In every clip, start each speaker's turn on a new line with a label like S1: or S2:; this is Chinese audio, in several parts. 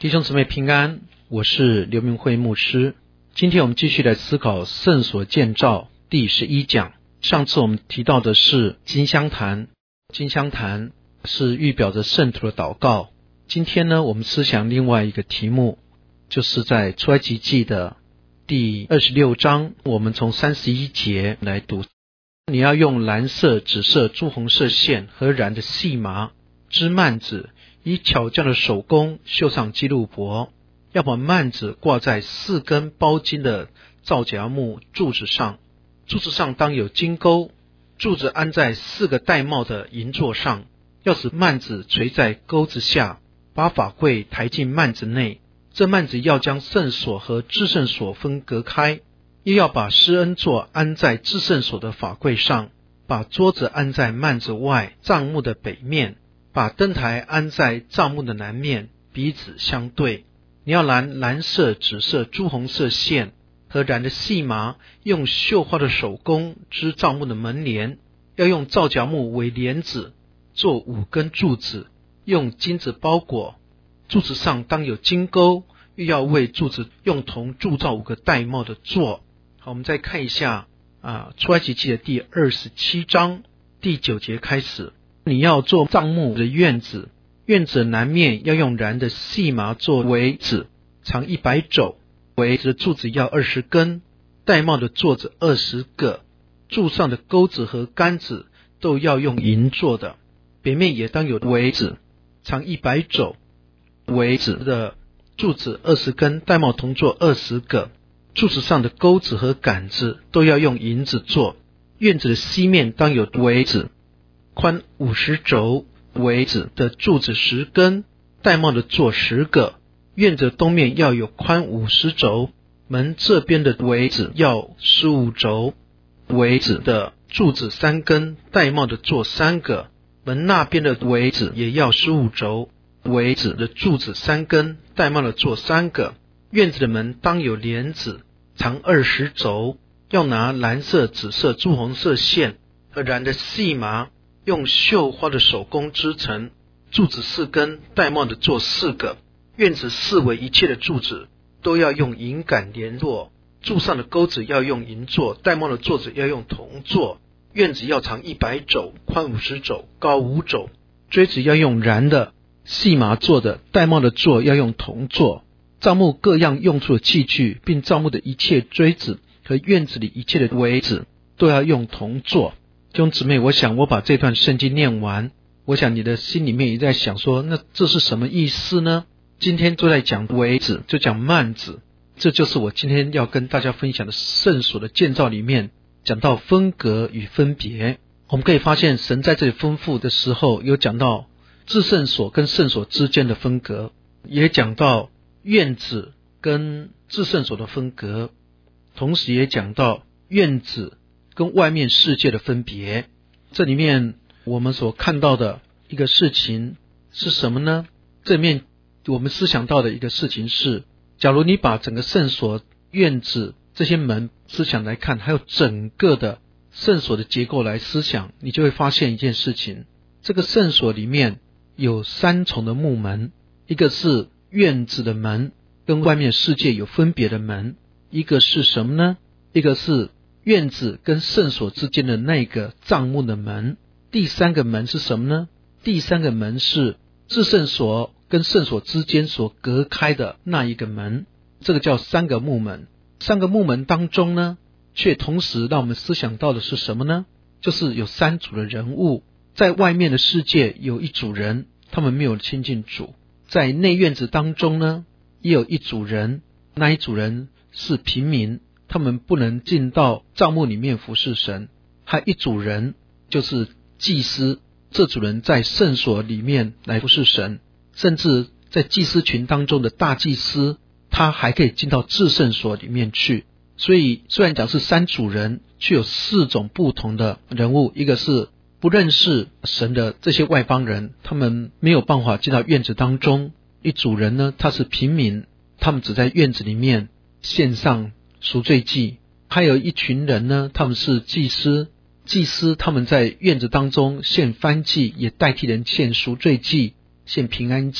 S1: 弟兄姊妹平安，我是刘明慧牧师。今天我们继续来思考圣所建造第11讲。上次我们提到的是金香坛，金香坛是预表着圣徒的祷告。今天呢，我们思想另外一个题目，就是在出埃及记的第26章，我们从31节来读。你要用蓝色、紫色、朱红色线和染的细麻织幔子，以巧匠的手工绣上基路伯，要把幔子挂在4根包金的皂荚木柱子上，柱子上当有金钩，柱子安在4个带帽的银座上，要使幔子垂在钩子下，把法柜抬进幔子内。这幔子要将圣所和至圣所分隔开，又要把施恩座安在至圣所的法柜上，把桌子安在幔子外帐幕的北面，把灯台安在帐幕的南面，彼此相对。你要蓝色、紫色、朱红色线和染的细麻，用绣花的手工织帐幕的门帘，要用皂荚木为帘子，做5根柱子，用金子包裹。柱子上当有金钩，又要为柱子用铜铸造5个带帽的座。好，我们再看一下出埃及记的第27章第9节开始。你要做帐幕的院子，院子的南面要用染的细麻做围子，长100肘，围子的柱子要20根，带帽的座子20个，柱上的钩子和杆子都要用银做的。北面也当有围子，长100肘，围子的柱子20根，带帽铜座20个，柱子上的钩子和杆子都要用银子做。院子的西面当有围子，宽50肘，围子的柱子10根，带帽的座10个。院子东面要有宽50肘，门这边的围子要15肘，围子的柱子3根，带帽的座3个。门那边的围子也要15肘，围子的柱子3根，带帽的座3个。院子的门当有帘子，长20肘，要拿蓝色、紫色、朱红色线和染的细麻，用绣花的手工织成。柱子4根，带帽的座4个。院子四围一切的柱子都要用银杆联络，柱上的钩子要用银做，带帽的座子要用铜做。院子要长100肘，宽50肘，高5肘。锥子要用染的细麻做的，带帽的座要用铜做。帐幕各样用处的器具，并帐幕的一切锥子和院子里一切的围子都要用铜做。弟兄姊妹，我想我把这段圣经念完，我想你的心里面也在想说，那这是什么意思呢？今天都在讲围子，就讲幔子，这就是我今天要跟大家分享的圣所的建造里面讲到分隔与分别。我们可以发现神在这里吩咐的时候，有讲到至圣所跟圣所之间的分隔，也讲到院子跟至圣所的分隔，同时也讲到院子跟外面世界的分别。这里面我们所看到的一个事情是什么呢？这里面我们思想到的一个事情是，假如你把整个圣所、院子这些门思想来看，还有整个的圣所的结构来思想，你就会发现一件事情，这个圣所里面有3重的木门，一个是院子的门，跟外面世界有分别的门。一个是什么呢？一个是院子跟圣所之间的那个帐幕的门。第3个门是什么呢？第3个门是至圣所跟圣所之间所隔开的那一个门，这个叫3个木门。3个木门当中呢，却同时让我们思想到的是什么呢？就是有3组的人物，在外面的世界有一组人，他们没有亲近主；在内院子当中呢，也有一组人，那一组人是平民，他们不能进到帐幕里面服侍神；还有一组人就是祭司，这组人在圣所里面来服侍神，甚至在祭司群当中的大祭司，他还可以进到至圣所里面去。所以虽然讲是3组人，却有4种不同的人物。一个是不认识神的这些外邦人，他们没有办法进到院子当中。一组人呢，他是平民，他们只在院子里面献上赎罪祭。还有一群人呢，他们是祭司，他们在院子当中献燔祭，也代替人献赎罪祭、献平安祭。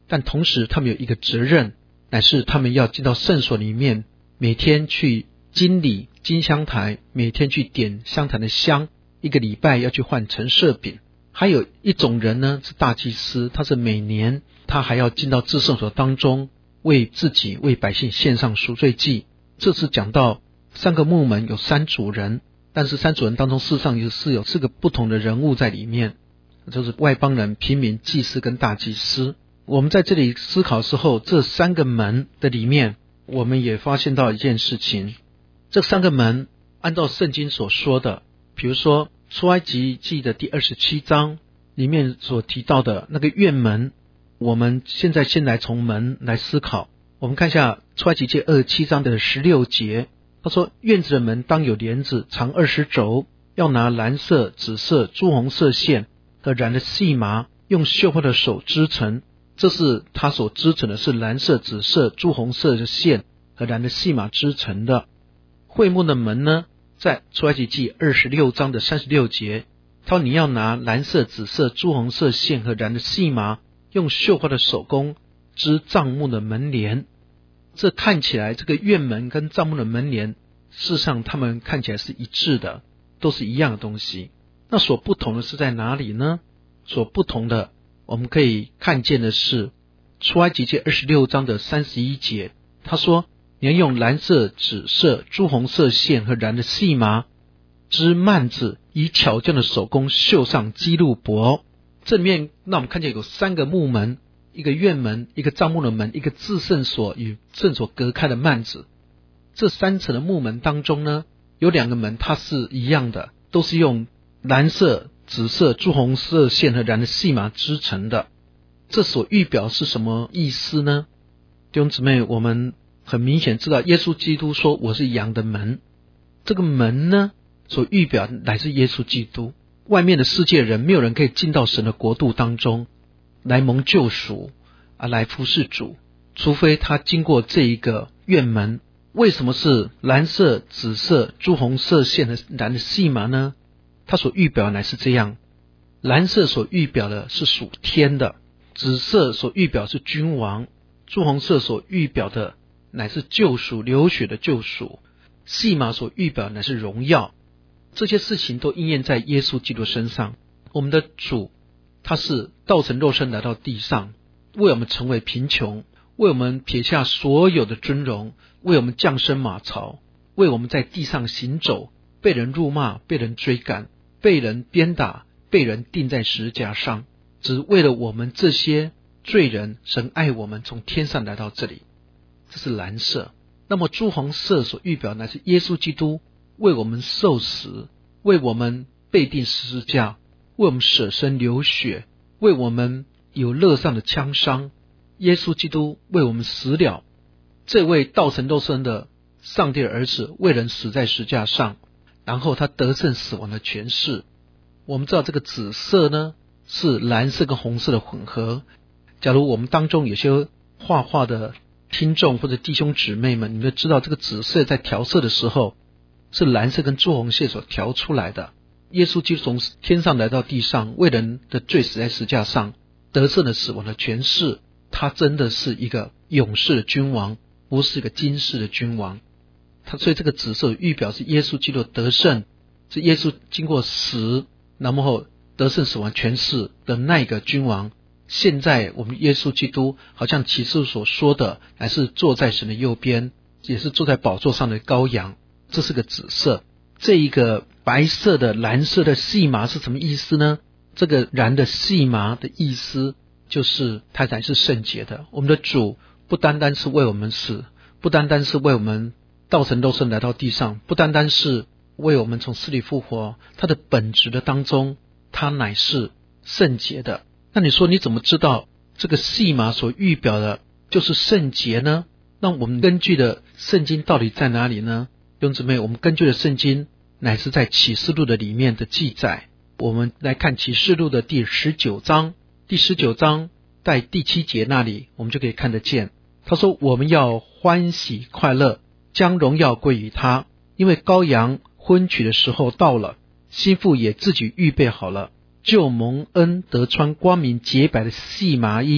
S1: 但同时他们有一个责任，乃是他们要进到圣所里面，每天去经理金香台，每天去点香坛的香，一个礼拜要去换陈设饼。还有一种人呢，是大祭司，他是每年他还要进到至圣所当中，为自己为百姓献上赎罪祭。这次讲到3个牧门有3组人，但是3组人当中事实上是有4个不同的人物在里面，就是外邦人、平民、祭司跟大祭司。我们在这里思考的时候，这3个门的里面，我们也发现到一件事情，这3个门按照圣经所说的，比如说出埃及记的第27章里面所提到的那个院门，我们现在先来从门来思考。我们看一下出埃及记27章的16节，他说院子的门当有帘子，长20肘，要拿蓝色、紫色、朱红色线和染的细麻，用绣花的手织成。这是他所织成的，是蓝色、紫色、朱红色的线和染的细麻织成的。会幕的门呢，在出埃及记26章的36节，他说你要拿蓝色、紫色、朱红色线和染的细麻，用绣花的手工织帐幕的门帘。这看起来这个院门跟帐幕的门帘，事实上他们看起来是一致的，都是一样的东西。那所不同的是在哪里呢？所不同的我们可以看见的是出埃及记26章的31节，他说你要用蓝色、紫色、朱红色线和染的细麻织幔子，以巧匠的手工绣上基路伯。这里面那我们看见有3个幕门，一个院门，一个帐幕的门，一个至圣所与圣所隔开的幔子。这3层的幕门当中呢，有2个门它是一样的，都是用蓝色、紫色、朱红色线和染的细麻织成的。这所预表是什么意思呢？弟兄姊妹，我们很明显知道耶稣基督说我是羊的门，这个门呢所预表乃是耶稣基督。外面的世界人没有人可以进到神的国度当中来蒙救赎来服侍主，除非他经过这一个院门。为什么是蓝色、紫色、朱红色线和染的细麻呢？它所预表乃是这样，蓝色所预表的是属天的，紫色所预表是君王，朱红色所预表的乃是救赎，流血的救赎，细麻所预表乃是荣耀。这些事情都应验在耶稣基督身上。我们的主他是道成肉身来到地上，为我们成为贫穷，为我们撇下所有的尊荣，为我们降生马槽，为我们在地上行走，被人辱骂，被人追赶，被人鞭打，被人钉在十字架上，只为了我们这些罪人，神爱我们，从天上来到这里。这是蓝色。那么朱红色所预表乃是耶稣基督为我们受死，为我们被钉十字架，为我们舍身流血，为我们有肋上的枪伤。耶稣基督为我们死了，这位道成肉身的上帝的儿子为人死在十字架上，然后他得胜死亡的权势。我们知道这个紫色呢是蓝色跟红色的混合。假如我们当中有些画画的听众或者弟兄姊妹们，你们知道这个紫色在调色的时候是蓝色跟朱红色所调出来的。耶稣基督从天上来到地上，为人的罪死在十字架上，得胜了死亡的权势。他真的是一个勇士的君王，不是一个今世的君王。所以这个紫色预表是耶稣基督得胜，是耶稣经过死，然后得胜死亡权势的那个君王。现在我们耶稣基督好像启示所说的，乃是坐在神的右边，也是坐在宝座上的羔羊。这是个紫色。这一个白色的蓝色的细麻是什么意思呢？这个染的细麻的意思就是他才是圣洁的。我们的主不单单是为我们死，不单单是为我们道成肉身来到地上，不单单是为我们从死里复活，他的本质的当中，他乃是圣洁的。那你说你怎么知道这个细麻所预表的就是圣洁呢？那我们根据的圣经到底在哪里呢？弟兄姊妹，我们根据的圣经乃是在启示录的里面的记载。我们来看启示录的第19章，第19章在第7节那里我们就可以看得见，他说我们要欢喜快乐，将荣耀归于他，因为羔羊婚娶的时候到了，新妇也自己预备好了，就蒙恩得穿光明洁白的细麻衣。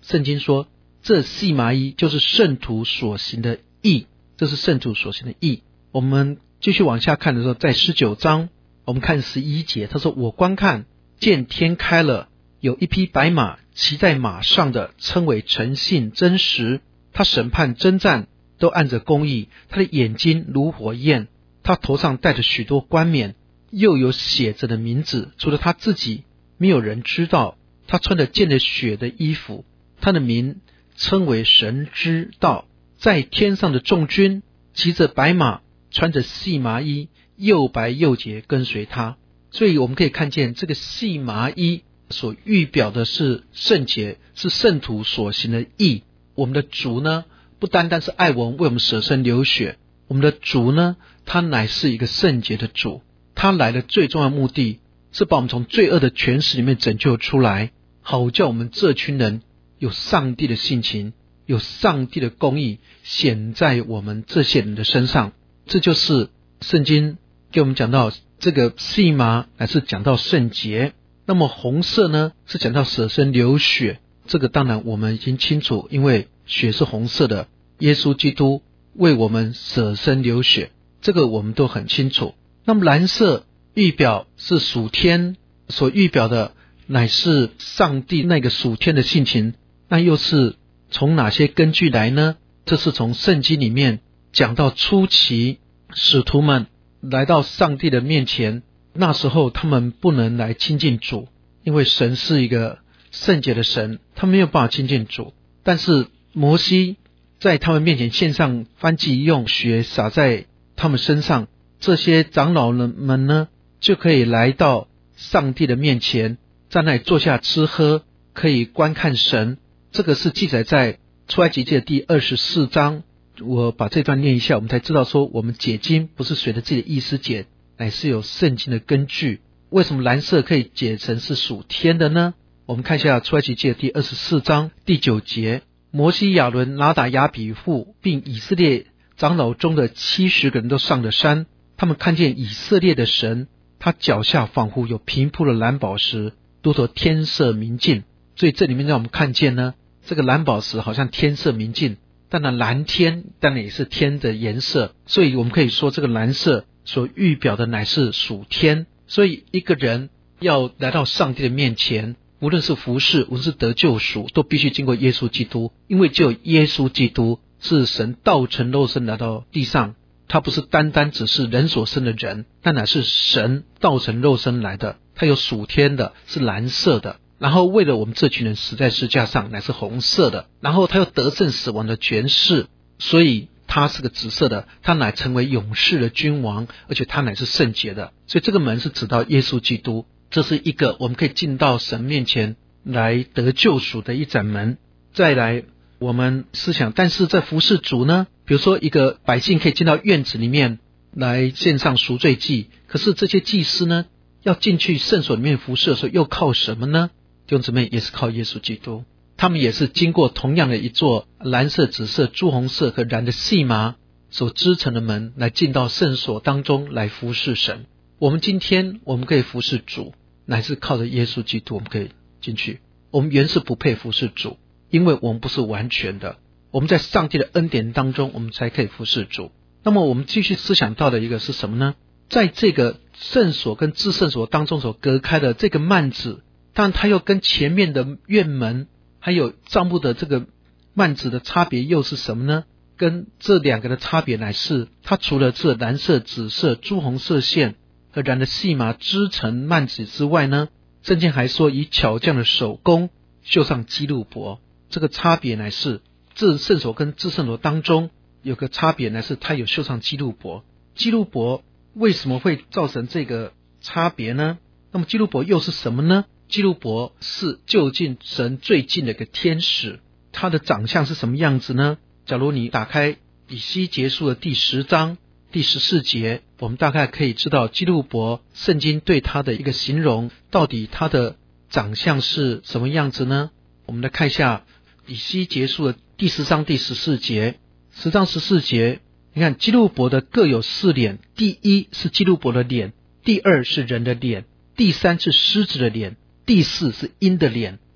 S1: 圣经说这细麻衣就是圣徒所行的义，这是圣徒所行的义。我们继续往下看的时候，在19章我们看11节，他说我观看见天开了，有一匹白马，骑在马上的称为诚信真实，他审判征战都按着公义，他的眼睛如火焰，他头上戴着许多冠冕，又有写着的名字，除了他自己没有人知道。他穿着溅着血的衣服，他的名称为神之道。在天上的众军骑着白马，穿着细麻衣，又白又洁，跟随他。所以我们可以看见这个细麻衣所预表的是圣洁，是圣徒所行的义。我们的主呢，不单单是爱我们，为我们舍身流血，我们的主呢，他乃是一个圣洁的主。他来的最重要的目的是把我们从罪恶的权势里面拯救出来，好叫我们这群人有上帝的性情，有上帝的公义显在我们这些人的身上。这就是圣经给我们讲到这个细麻乃是讲到圣洁，那么红色呢是讲到舍身流血，这个当然我们已经清楚，因为血是红色的，耶稣基督为我们舍身流血，这个我们都很清楚。那么蓝色预表是属天，所预表的乃是上帝那个属天的性情，那又是从哪些根据来呢？这是从圣经里面讲到初期使徒们来到上帝的面前，那时候他们不能来亲近主，因为神是一个圣洁的神，他没有办法亲近主。但是摩西在他们面前献上燔祭，用血洒在他们身上，这些长老们呢就可以来到上帝的面前，在那里坐下吃喝，可以观看神。这个是记载在出埃及记的第24章。我把这段念一下，我们才知道说我们解经不是随着自己的意思解，乃是有圣经的根据。为什么蓝色可以解成是属天的呢？我们看一下出埃及记的第24章第9节，摩西、亚伦、拿达、亚比户并以色列长老中的70个人都上了山，他们看见以色列的神，他脚下仿佛有平铺的蓝宝石，多得天色明净。所以这里面让我们看见呢，这个蓝宝石好像天色明净，当然蓝天当然也是天的颜色，所以我们可以说这个蓝色所预表的乃是属天。所以一个人要来到上帝的面前，无论是服侍，无论是得救赎，都必须经过耶稣基督，因为只有耶稣基督是神道成肉身来到地上，他不是单单只是人所生的人，但乃是神道成肉身来的，他有属天的，是蓝色的，然后为了我们这群人死在十字架上，乃是红色的，然后他又得胜死亡的权势，所以他是个紫色的，他乃成为勇士的君王，而且他乃是圣洁的。所以这个门是指到耶稣基督，这是一个我们可以进到神面前来得救赎的一盏门。再来我们思想，但是在服侍主呢，比如说一个百姓可以进到院子里面来献上赎罪祭，可是这些祭司呢要进去圣所里面服侍的时候又靠什么呢？弟兄姊妹，也是靠耶稣基督，他们也是经过同样的一座蓝色、紫色、朱红色和染的细麻所织成的门来进到圣所当中来服侍神。我们今天我们可以服侍主，乃是靠着耶稣基督我们可以进去。我们原是不配服侍主，因为我们不是完全的，我们在上帝的恩典当中我们才可以服侍主。那么我们继续思想到的一个是什么呢？在这个圣所跟至圣所当中所隔开的这个幔子，但它又跟前面的院门还有帐幕的这个幔子的差别又是什么呢？跟这两个的差别乃是，它除了这蓝色、紫色、朱红色线和染的细麻织成幔子之外呢，圣经还说以巧匠的手工绣上基路伯。这个差别乃是至圣所跟至圣所当中有个差别，乃是它有绣上基路伯。基路伯为什么会造成这个差别呢？那么基路伯又是什么呢？基路伯是就近神最近的一个天使，他的长相是什么样子呢？假如你打开以西结书的第10章第14节，我们大概可以知道基路伯圣经对他的一个形容，到底他的长相是什么样子呢？我们来看一下以西结书的第10章第14节。10章14节，你看基路伯的各有4脸，第一是基路伯的脸，第二是人的脸，第三是狮子的脸，第四是鹰的脸，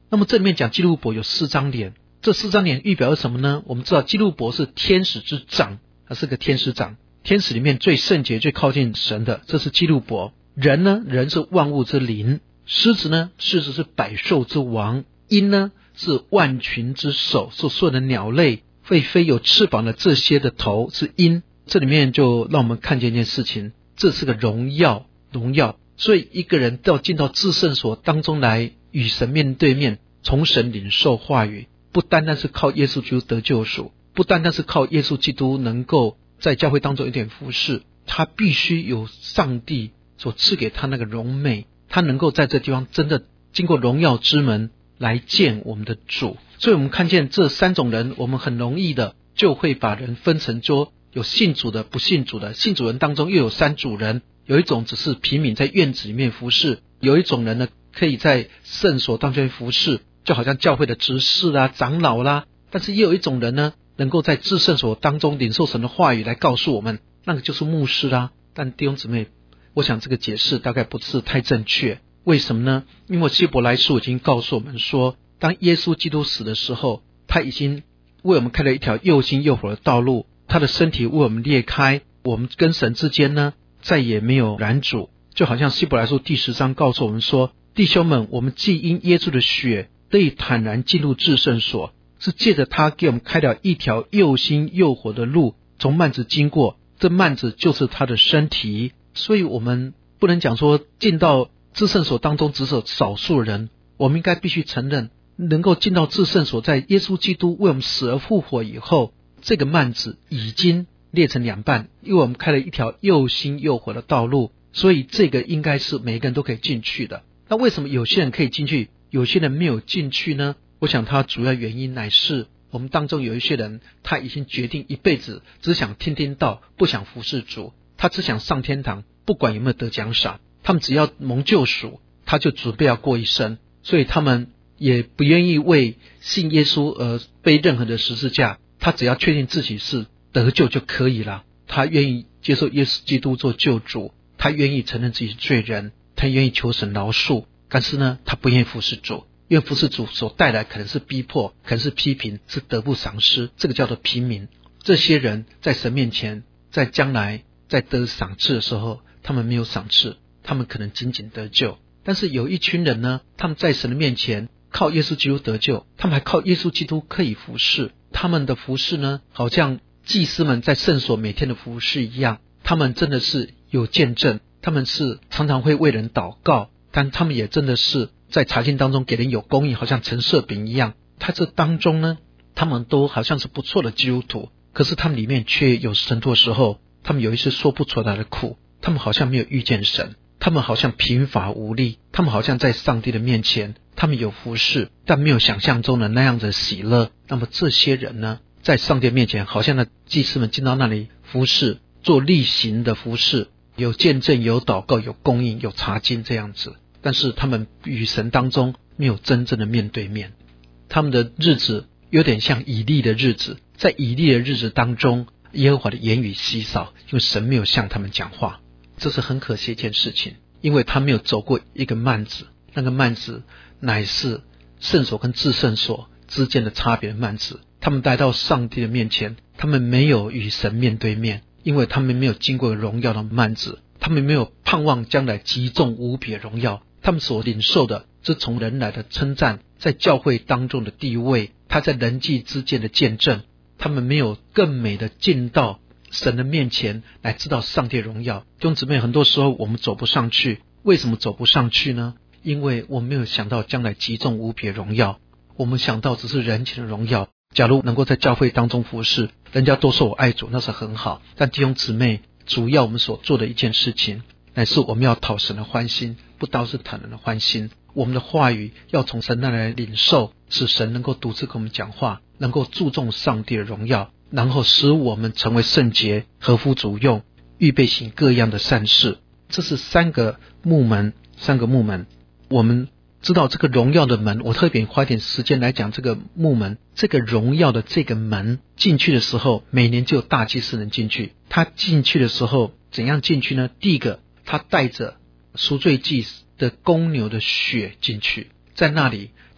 S1: 那么这里面讲基路伯有4张脸，这4张脸预表是什么呢？我们知道基路伯是天使之长，他是个天使长，天使里面最圣洁最靠近神的，这是基路伯。人呢，人是万物之灵，狮子呢，狮子是百兽之王，鹰呢是万群之首，是所有的鸟类会飞有翅膀的这些的头是鹰。这里面就让我们看见一件事情，这是个荣耀。所以一个人要进到至圣所当中来与神面对面，从神领受话语，不单单是靠耶稣基督得救赎，不单单是靠耶稣基督能够在教会当中有点服侍，他必须有上帝所赐给他那个荣美，他能够在这地方真的经过荣耀之门来见我们的主。所以我们看见这3种人，我们很容易的就会把人分成说有信主的不信主的，信主人当中又有3组人，有一种只是平民在院子里面服侍，有一种人呢可以在圣所当中服侍，就好像教会的执事啦、长老啦，但是也有一种人呢能够在至圣所当中领受神的话语来告诉我们，那个就是牧师啦。但弟兄姊妹，我想这个解释大概不是太正确。为什么呢？因为希伯来书已经告诉我们说，当耶稣基督死的时候，他已经为我们开了一条又新又活的道路，他的身体为我们裂开，我们跟神之间呢再也没有拦阻。就好像希伯来书第10章告诉我们说，弟兄们，我们既因耶稣的血得以坦然进入至圣所，是借着他给我们开了一条又新又活的路，从幔子经过，这幔子就是他的身体。所以我们不能讲说进到至圣所当中只有少数人，我们应该必须承认，能够进到至圣所，在耶稣基督为我们死而复活以后，这个幔子已经裂成2半，因为我们开了一条又新又活的道路，所以这个应该是每个人都可以进去的。那为什么有些人可以进去，有些人没有进去呢？我想他主要原因乃是我们当中有一些人，他已经决定一辈子只想听听道，不想服侍主，他只想上天堂，不管有没有得奖赏，他们只要蒙救赎，他就准备要过一生，所以他们也不愿意为信耶稣而背任何的十字架，他只要确定自己是得救就可以了，他愿意接受耶稣基督做救主，他愿意承认自己是罪人，他愿意求神饶恕，但是呢，他不愿意服侍主，因为服侍主所带来可能是逼迫，可能是批评，是得不偿失，这个叫做平民。这些人在神面前，在将来在得赏赐的时候，他们没有赏赐，他们可能仅仅得救。但是有一群人呢，他们在神的面前靠耶稣基督得救，他们还靠耶稣基督可以服侍，他们的服侍呢，好像祭司们在圣所每天的服侍一样，他们真的是有见证，他们是常常会为人祷告，但他们也真的是在查经当中给人有供应，好像陈设饼一样。他这当中呢，他们都好像是不错的基督徒，可是他们里面却有很多时候，他们有一些说不出来的苦，他们好像没有遇见神，他们好像贫乏无力，他们好像在上帝的面前，他们有服侍，但没有想象中的那样的喜乐。那么这些人呢，在上帝面前，好像那祭司们进到那里服侍，做例行的服侍，有见证，有祷告，有供应，有查经这样子，但是他们与神当中没有真正的面对面。他们的日子有点像以利的日子，在以利的日子当中，耶和华的言语稀少，因为神没有向他们讲话，这是很可惜一件事情，因为他没有走过一个幔子，那个幔子乃是圣所跟至圣所之间的差别的幔子。他们来到上帝的面前，他们没有与神面对面，因为他们没有经过荣耀的幔子，他们没有盼望将来极重无比的荣耀，他们所领受的是从人来的称赞，在教会当中的地位，他在人际之间的见证，他们没有更美的进到神的面前来知道上帝的荣耀。弟兄姊妹，很多时候我们走不上去，为什么走不上去呢？因为我们没有想到将来极重无比的荣耀，我们想到只是人前的荣耀。假如能够在教会当中服侍，人家都说我爱主，那是很好，但弟兄姊妹，主要我们所做的一件事情，乃是我们要讨神的欢心，不单是讨人的欢心。我们的话语要从神那来领受，使神能够独自跟我们讲话，能够注重上帝的荣耀，然后使我们成为圣洁，合乎主用，预备行各样的善事。这是三个幕门。我们知道这个荣耀的门，我特别花点时间来讲这个幕门，这个荣耀的这个门进去的时候，每年就有大祭司能进去。他进去的时候怎样进去呢？第一个，他带着赎罪祭的公牛的血进去，在那里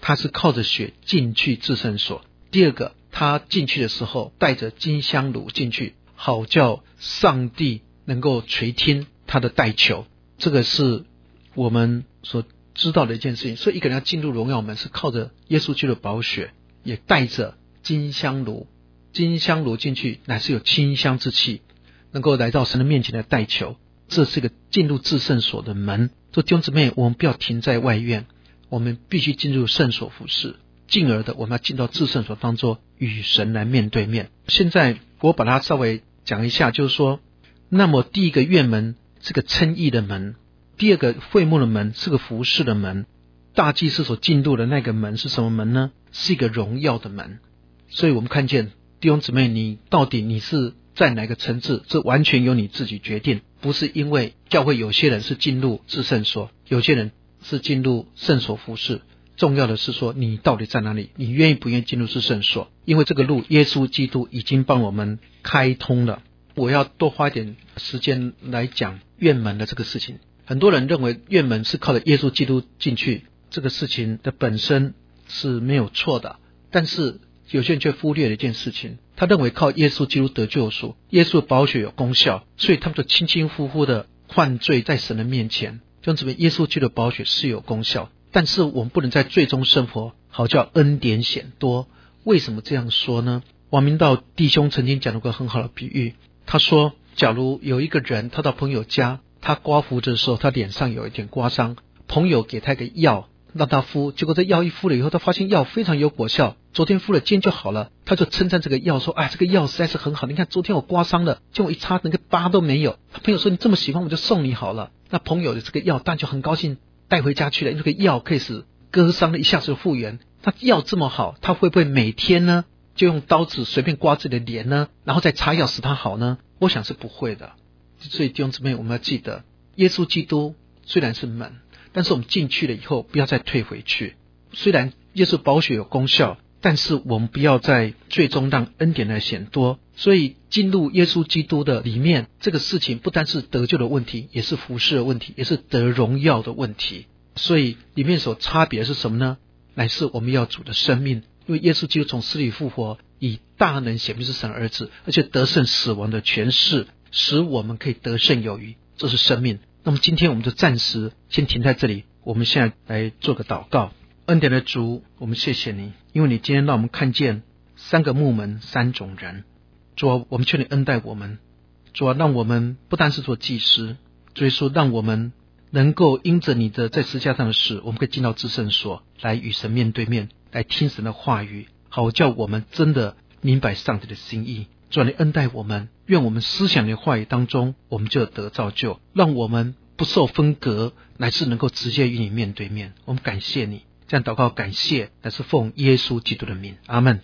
S1: 他是靠着血进去至圣所；第二个，他进去的时候带着金香炉进去，好叫上帝能够垂听他的代求。这个是我们所知道的一件事情。所以一个人要进入荣耀门，是靠着耶稣基督的宝血，也带着金香炉。金香炉进去乃是有清香之气，能够来到神的面前来代求。这是一个进入至圣所的门。说弟兄姊妹，我们不要停在外院，我们必须进入圣所服侍，进而的我们要进到至圣所当中与神来面对面。现在我把它稍微讲一下，就是说，那么第一个院门是个称义的门，第二个会幕的门是个服侍的门，大祭司所进入的那个门是什么门呢？是一个荣耀的门。所以我们看见弟兄姊妹，你到底你是在哪个层次，这完全由你自己决定，不是因为教会有些人是进入至圣所，有些人是进入圣所服侍。重要的是说你到底在哪里，你愿意不愿意进入至圣所，因为这个路耶稣基督已经帮我们开通了。我要多花一点时间来讲院门的这个事情。很多人认为院门是靠着耶稣基督进去，这个事情的本身是没有错的，但是有些人却忽略了一件事情，他认为靠耶稣基督得救赎，耶稣的宝血有功效，所以他们就轻轻呼呼的犯罪在神的面前。就这边耶稣基督的宝血是有功效，但是我们不能在罪中生活，好叫恩典显多。为什么这样说呢？王明道弟兄曾经讲了个很好的比喻，他说假如有一个人他到朋友家，他刮胡子的时候他脸上有一点刮伤，朋友给他一个药让他敷，结果这药一敷了以后，他发现药非常有果效，昨天敷了今天就好了，他就称赞这个药说，这个药实在是很好，你看昨天我刮伤了，结果一擦那个疤都没有。他朋友说你这么喜欢我就送你好了。那朋友的这个药当然就很高兴带回家去了，因为这个药可以使割伤的一下子复原。那药这么好，他会不会每天呢就用刀子随便刮自己的脸呢，然后再擦药使他好呢？我想是不会的。所以弟兄姊妹，我们要记得耶稣基督虽然是门，但是我们进去了以后不要再退回去。虽然耶稣宝血有功效，但是我们不要在最终让恩典来显多。所以进入耶稣基督的里面，这个事情不单是得救的问题，也是服侍的问题，也是得荣耀的问题。所以里面所差别是什么呢？乃是我们要主的生命，因为耶稣基督从死里复活，以大能显明是神儿子，而且得胜死亡的权势，使我们可以得胜有余，这是生命。那么今天我们就暂时先停在这里，我们现在来做个祷告。恩典的主，我们谢谢你，因为你今天让我们看见三个牧门三种人。主啊，我们求你恩待我们，主啊，让我们不单是做祭司，主耶稣，让我们能够因着你的在十字架上的事，我们可以进到至圣所来与神面对面，来听神的话语，好叫我们真的明白上帝的心意。主啊，你恩待我们，愿我们思想的话语当中我们就得造就，让我们不受分隔，乃是能够直接与你面对面。我们感谢你，这样祷告感谢，乃是奉耶稣基督的名，阿们。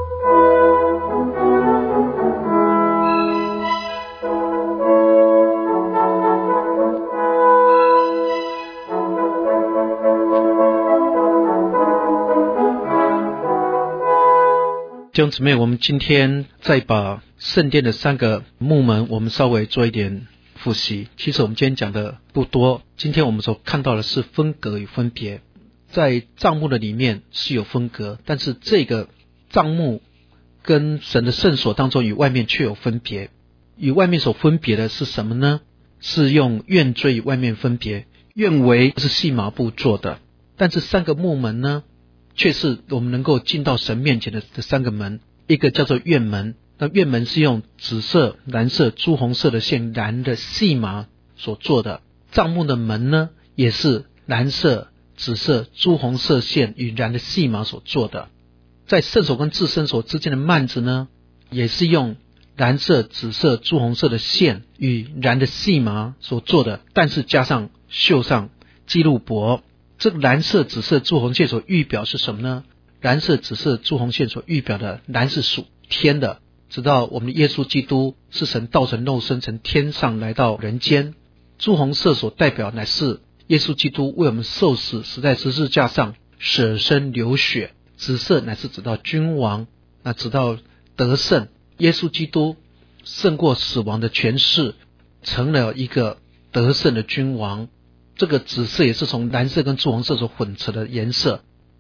S1: 弟兄姊妹，我们今天再把圣殿的三个牧门我们稍微做一点复习。其实我们今天讲的不多，今天我们所看到的是分隔与分别。在帐幕的里面是有分隔，但是这个帐幕跟神的圣所当中与外面却有分别。与外面所分别的是什么呢？是用院锥与外面分别，院围是细麻布做的，但是三个牧门呢却是我们能够进到神面前的这三个门。一个叫做院门，那院门是用紫色、蓝色、朱红色的线蓝的细麻所做的。帐幕的门呢也是蓝色、紫色、朱红色线与蓝的细麻所做的。在圣所跟至圣所之间的幔子呢也是用蓝色、紫色、朱红色的线与蓝的细麻所做的，但是加上绣上基路伯。这个蓝色、紫色、朱红线所预表是什么呢？蓝色、紫色、朱红线所预表的，蓝是属天的，直到我们的耶稣基督是神道成肉身，从天上来到人间。朱红色所代表乃是耶稣基督为我们受死，死在十字架上，舍身流血。紫色乃是指到君王，那直到得胜，耶稣基督胜过死亡的权势，成了一个得胜的君王。这个紫色也是从蓝色跟朱红色所混合的颜色。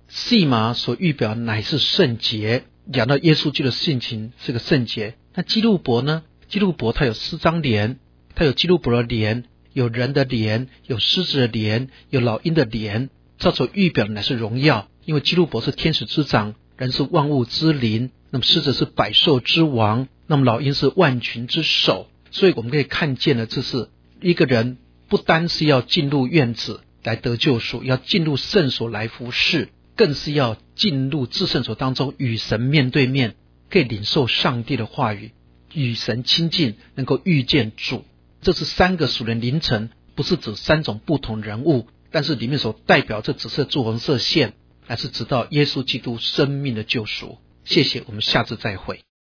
S1: 细麻所预表乃是圣洁，讲到耶稣基督的性情是个圣洁。那基路伯呢？基路伯它有4张脸，它有基路伯的脸，有人的脸，有狮子的脸，有老鹰的脸，这所预表的乃是荣耀。因为基路伯是天使之长，人是万物之灵，那么狮子是百兽之王，那么老鹰是万群之首。所以我们可以看见了，这是一个人不单是要进入院子来得救赎，要进入圣所来服侍，更是要进入至圣所当中与神面对面，可以领受上帝的话语，与神亲近，能够遇见主。这是3个属灵凌晨，不是指3种不同人物，但是里面所代表这只是朱红色线，乃是直到耶稣基督生命的救赎。谢谢，我们下次再会。